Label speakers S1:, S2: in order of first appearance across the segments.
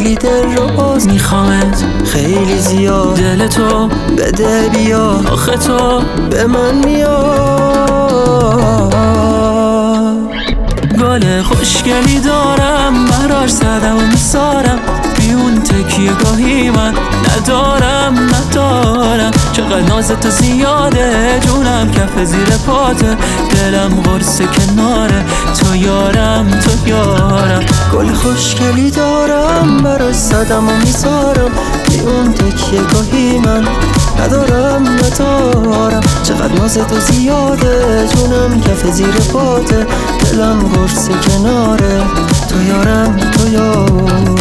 S1: خیلی دل رو باز میخوامت خیلی زیاد، دل تو بده بیا آخه تو به من میاد. گل خوشگلی دارم براش زدم و میسارم، بیون تکیه گاهی من ندارم. چقدر ناز تو زیاده، جونم کف زیر پاته، دلم قرص کناره تو یارم تو یارم. گل خوشگلی دارم براش زدم و میسارم، بیون تکیه گاهی من ندارم. چقدر ناز تو زیاده، جونم کف زیر پاته، دلم قرص کناره تو یارم تو یارم.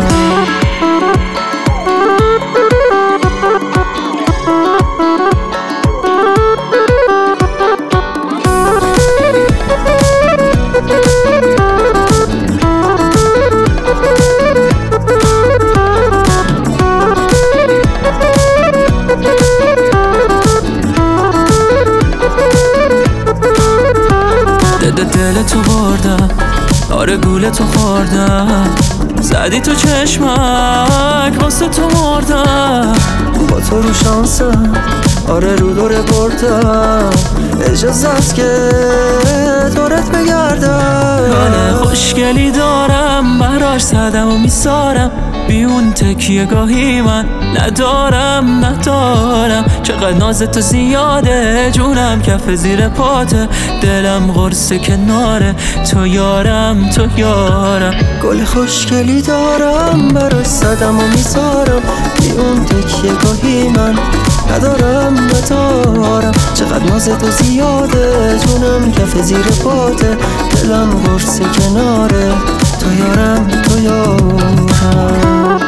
S1: دل تو بردم، آره گول تو خوردم، زدی تو چشمک واسه تو مردم. با تو رو شانسم، آره رو دوره بردم، اجازه است که دورت بگردم. گل خوشگلی دارم براش زدم و میسارم، بیون تکیه گاهی من ندارم. چقدر ناز تو زیاده، جونم کف زیر پاته، دلم قرص کناره تو یارم تو یارم. گل خوشگلی دارم براش زدم و میسارم، بیون تکیه گاهی من ندارم. چقدر ناز تو زیاده، جونم کف زیر پاته، دلم قرص کناره تو یارم تو یارم.